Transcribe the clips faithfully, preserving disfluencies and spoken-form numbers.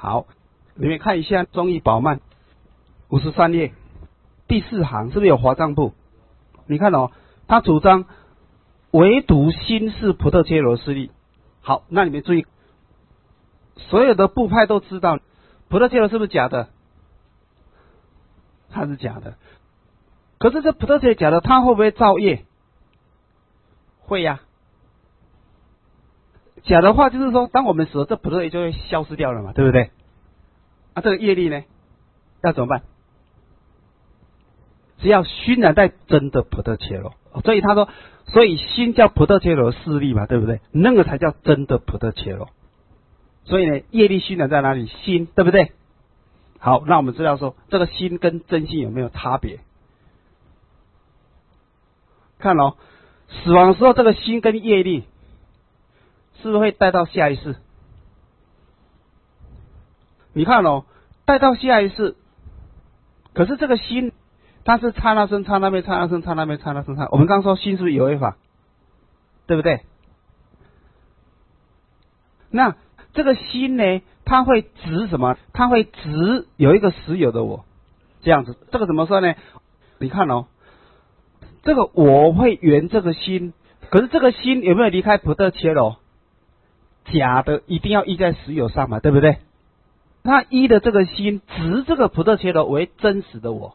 好，你们看一下中义宝鬘五十三页第四行，是不是有华藏部？你看哦，他主张唯独心是普特伽罗势力。好，那你们注意，所有的部派都知道普特伽罗是不是假的？它是假的。可是这普特伽罗假的，它会不会造业？会呀、啊。假的话就是说，当我们死了，这普特伽罗就会消失掉了嘛，对不对？啊，这个业力呢，要怎么办？是要熏染在真的普特伽罗。所以他说，所以心叫普特伽罗势力嘛，对不对？那个才叫真的普特伽罗。所以呢，业力熏染在哪里？心，对不对？好，那我们知道说，这个心跟真心有没有差别？看哦，死亡的时候，这个心跟业力是不是会带到下一世？你看哦，带到下一世，可是这个心，它是刹那生、刹那灭、刹那生、刹那灭、刹那生、刹那。我们刚刚说心是不是有为法？对不对？那这个心呢，它会执什么？它会执有一个实有的我，这样子。这个怎么说呢？你看哦，这个我会缘这个心，可是这个心有没有离开普特伽罗？假的一定要依在实有上嘛，对不对？他依的这个心执这个普特伽罗为真实的我。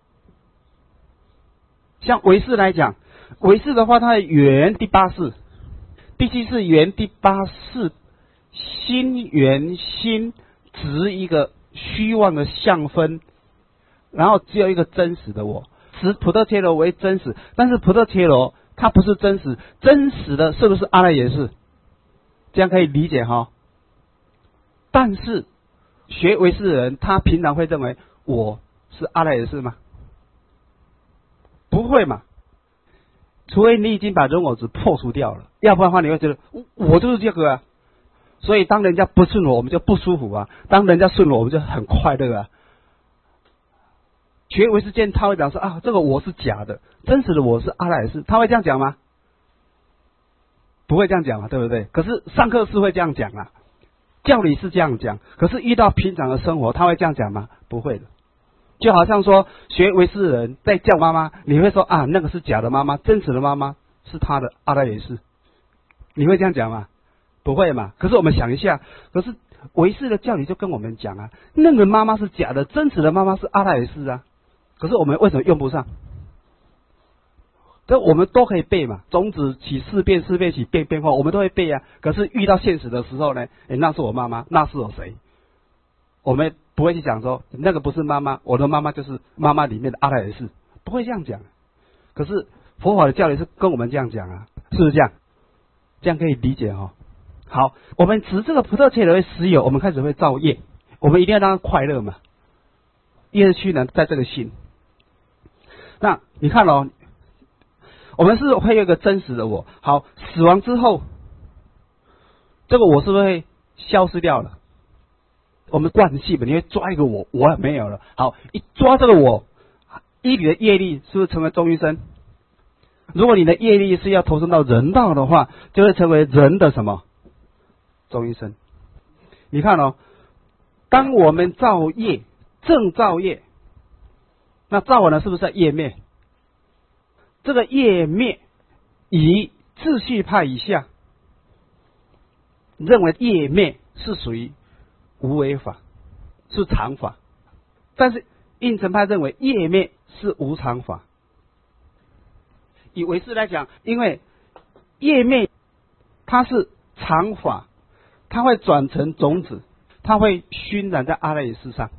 像唯识来讲，唯识的话，它缘第八世，第七世缘第八世，心缘心执一个虚妄的相分，然后只有一个真实的我，执普特伽罗为真实，但是普特伽罗它不是真实，真实的是不是阿赖耶识？这样可以理解哈。但是学唯识的人，他平常会认为我是阿赖耶识吗？不会嘛，除非你已经把人我执破除掉了，要不然的话你会觉得我就是这个啊。所以当人家不顺我，我们就不舒服啊；当人家顺我，我们就很快乐啊。学唯识见他会讲说啊，这个我是假的，真实的我是阿赖耶识，他会这样讲吗？不会这样讲嘛，对不对？可是上课是会这样讲啊，教理是这样讲，可是遇到平常的生活，他会这样讲吗？不会的。就好像说学唯识的人在叫妈妈，你会说啊，那个是假的妈妈，真实的妈妈是他的阿赖耶识，你会这样讲吗？不会嘛。可是我们想一下，可是唯识的教理就跟我们讲啊，那个妈妈是假的，真实的妈妈是阿赖耶识啊。可是我们为什么用不上？这我们都可以背嘛，种子起事变，事变起变变化，我们都会背啊。可是遇到现实的时候呢，诶，那是我妈妈，那是我谁？我们不会去讲说那个不是妈妈，我的妈妈就是妈妈里面的阿赖耶识，不会这样讲。可是佛法的教理是跟我们这样讲啊，是不是这样？这样可以理解哈、哦。好，我们执这个普特伽罗为实有，我们开始会造业，我们一定要让它快乐嘛。业趋呢，在这个心。那你看哦，我们是会有一个真实的我。好，死亡之后，这个我是不是会消失掉了？我们惯性嘛，你会抓一个我，我没有了。好，一抓这个我，依你的业力是不是成为中阴身？如果你的业力是要投生到人道的话，就会成为人的什么？中阴身。你看哦，当我们造业，正造业，那造完了是不是在业灭？这个业灭以秩序派以下，认为业灭是属于无为法，是常法，但是应成派认为业灭是无常法。以唯识来讲，因为业灭它是常法，它会转成种子，它会熏染在阿赖耶识上，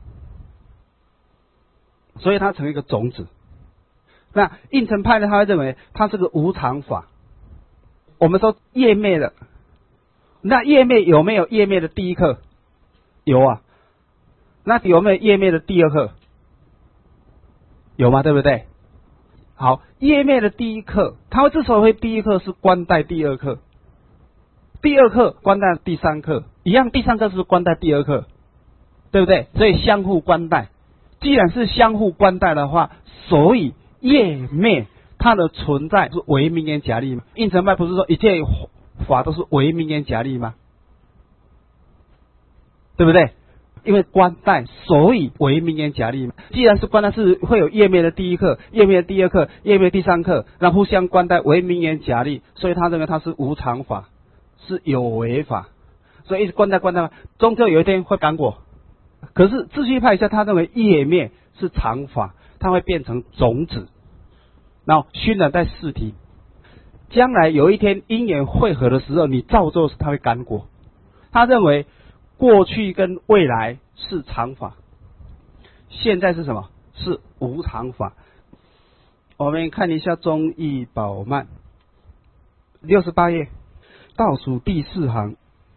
所以它成为一个种子。那应成派呢，他会认为它是个无常法。我们说业灭了，那业灭有没有业灭的第一课？有啊。那有没有业灭的第二课？有吗？对不对？好，业灭的第一课，它之所以会第一课是关带第二课，第二课关带第三课，一样第三课是关带第二课，对不对？所以相互关带。既然是相互关带的话，所以业灭它的存在是唯名言假立嘛？应成派不是说一切法都是唯名言假立吗？对不对？ 因为冠带，所以为名言假立嘛。既然是冠带，是会有页面的第一课、页面的第二课、页面第三课，那互相冠带为名言假立，所以他认为它是无常法，是有为法，所以一直冠带冠带，终究有一天会干果。可是秩序派下，他认为页面是常法，它会变成种子，然后熏染在四体。将来有一天因缘汇合的时候，你造作时它会干果。他认为过去跟未来是常法，现在是什么？是无常法。我们看一下中义宝鬘六十八页倒数第四行，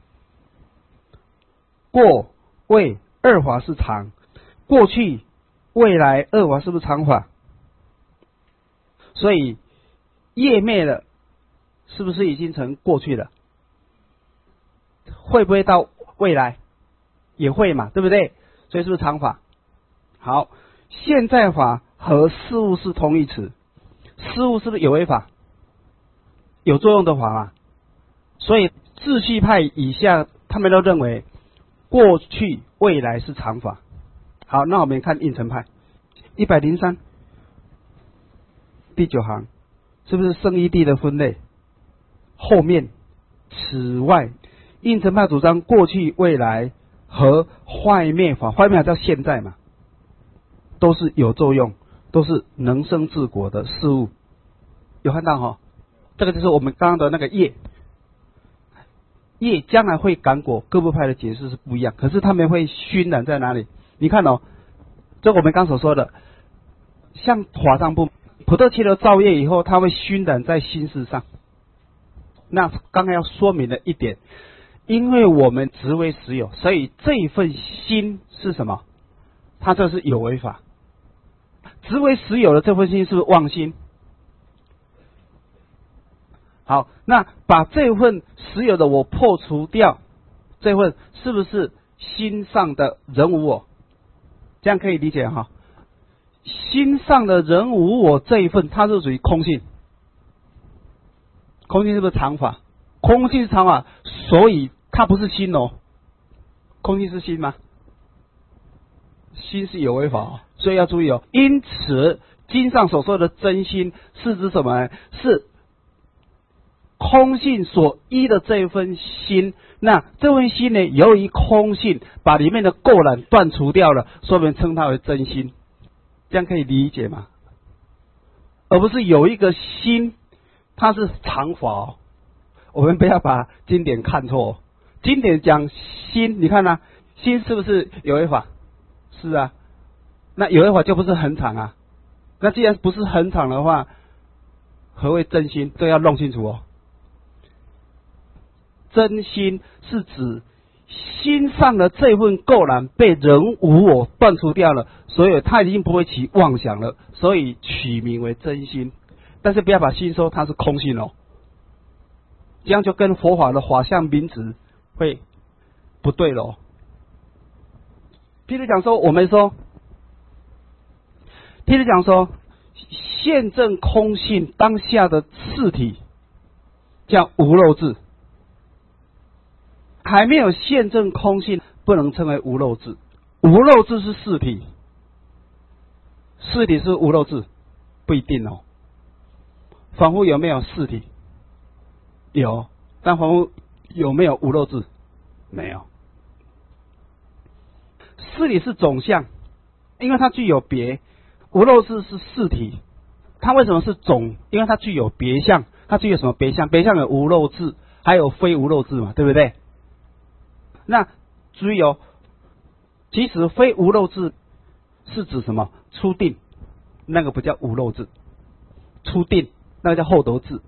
过未二法是常，过去未来二法是不是常法？所以业灭了，是不是已经成过去了？会不会到未来？也会嘛，对不对？所以是不是常法？好，现在法和事物是同义词，事物是不是有为法？有作用的法嘛？所以秩序派以下他们都认为过去未来是常法。好，那我们看应成派一百零三第九行，是不是圣义谛的分类？后面此外，应成派主张过去未来和坏灭法，坏灭法叫现在嘛，都是有作用，都是能生治果的事物。有看到哈？这个就是我们刚刚的那个业，业将来会感果，各部派的解释是不一样，可是他们会熏染在哪里？你看哦，这我们刚所说的，像法上部普特契的造业以后，它会熏染在心事上。那刚才要说明的一点，因为我们执为实有，所以这一份心是什么？它这是有为法。执为实有的这份心是不是妄心？好，那把这份实有的我破除掉，这份是不是心上的人无我？这样可以理解哈。心上的人无我这一份，它是属于空性。空性是不是常法？空性是常法，所以它不是心哦。空性是心吗？心是有为法哦，所以要注意哦。因此，经上所说的真心是指什么呢？是空性所依的这一份心。那这份心呢，由于空性把里面的垢染断除掉了，所以我们称它为真心。这样可以理解吗？而不是有一个心，它是常法哦。我们不要把经典看错哦。经典讲心，你看啊，心是不是有为法？是啊。那有为法就不是恒常啊。那既然不是恒常的话，何谓真心？都要弄清楚哦。真心是指心上的这份垢染被人无我断除掉了，所以他已经不会起妄想了，所以取名为真心。但是不要把心说它是空性哦，这样就跟佛法的法相名词会不对了哦。譬如讲说，我们说，譬如讲说，现证空性当下的次体叫无漏智，还没有现证空性，不能称为无漏智。无漏智是四体，四体是无漏智，不一定哦。仿佛有没有四体？有，但仿佛有没有无漏智？没有。四体是总相，因为它具有别。无漏智是四体，它为什么是总？因为它具有别相，它具有什么别相？别相有无漏智，还有非无漏智嘛，对不对？那注意哦，其实非无漏智是指什么？初定，那个不叫无漏智，初定那个叫后得智。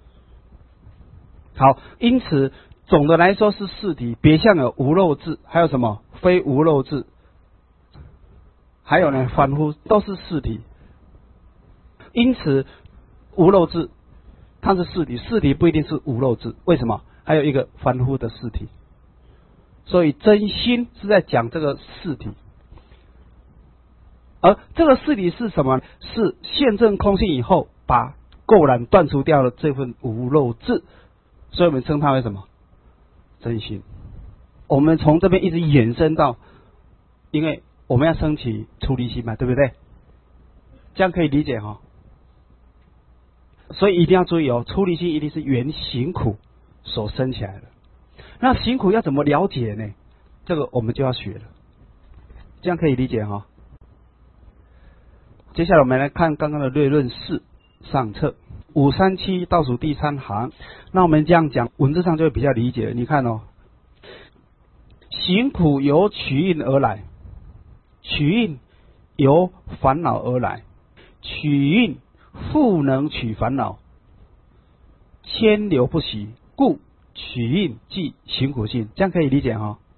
好，因此总的来说是四体，别相有无漏智，还有什么非无漏智，还有呢凡夫都是四体。因此无漏智它是四体，四体不一定是无漏智，为什么？还有一个凡夫的四体。所以真心是在讲这个四体，而这个四体是什么？是现证空性以后把垢染断除掉了这份无漏智，所以我们称它为什么？真心。我们从这边一直延伸到因为我们要升起出离心嘛，对不对？这样可以理解哈、哦。所以一定要注意哦，出离心一定是缘行苦所生起来的。那行苦要怎么了解呢？这个我们就要学了，这样可以理解哈、哦。接下来我们来看刚刚的略论四上册五三七倒数第三行。那我们这样讲，文字上就会比较理解。你看哦，行苦由取印而来，取印由烦恼而来，取印复能取烦恼，牵流不息，故取印即行苦性。这样可以理解哈、哦。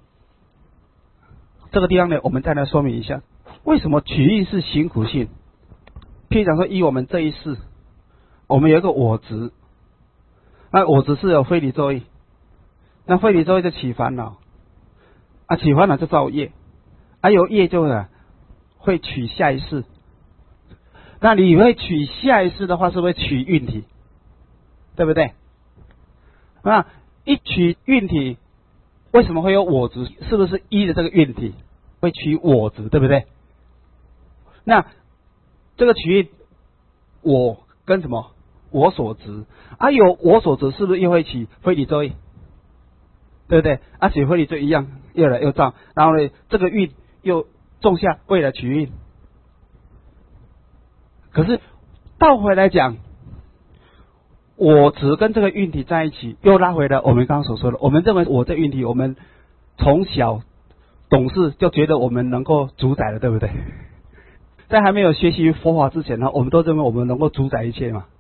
这个地方呢，我们再来说明一下，为什么取印是行苦性？譬如讲说，依我们这一世，我们有一个我执，那我执是有非理作意，那非理作意就起烦恼，啊，起烦恼就造业，啊，有业就呢会取下一世。那你会取下一世的话，是不是取运体？对不对？那一取运体，为什么会有我执？是不是依的这个运体会取我执，对不对？那这个取运，我跟什么？我所执啊，有我所执，是不是又会起非理作意？对不对？啊，起非理作意一样，又来又造，然后呢，这个运又种下为了取运。可是倒回来讲，我执跟这个运体在一起，又拉回来我们刚刚所说的，我们认为我这运体，我们从小懂事就觉得我们能够主宰了，对不对？在还没有学习佛法之前呢，我们都认为我们能够主宰一切嘛。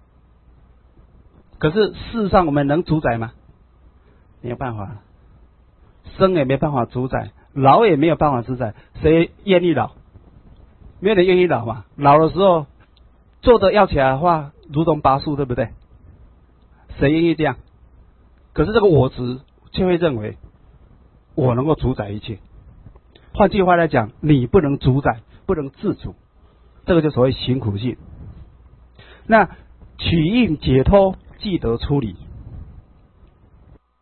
可是事实上，我们能主宰吗？没有办法，生也没办法主宰，老也没有办法主宰。谁愿意老？没有人愿意老嘛。老的时候坐着要起来的话，如同拔树，对不对？谁愿意这样？可是这个我执却会认为我能够主宰一切。换句话来讲，你不能主宰，不能自主，这个就所谓行苦性。那取印解脱即得出离，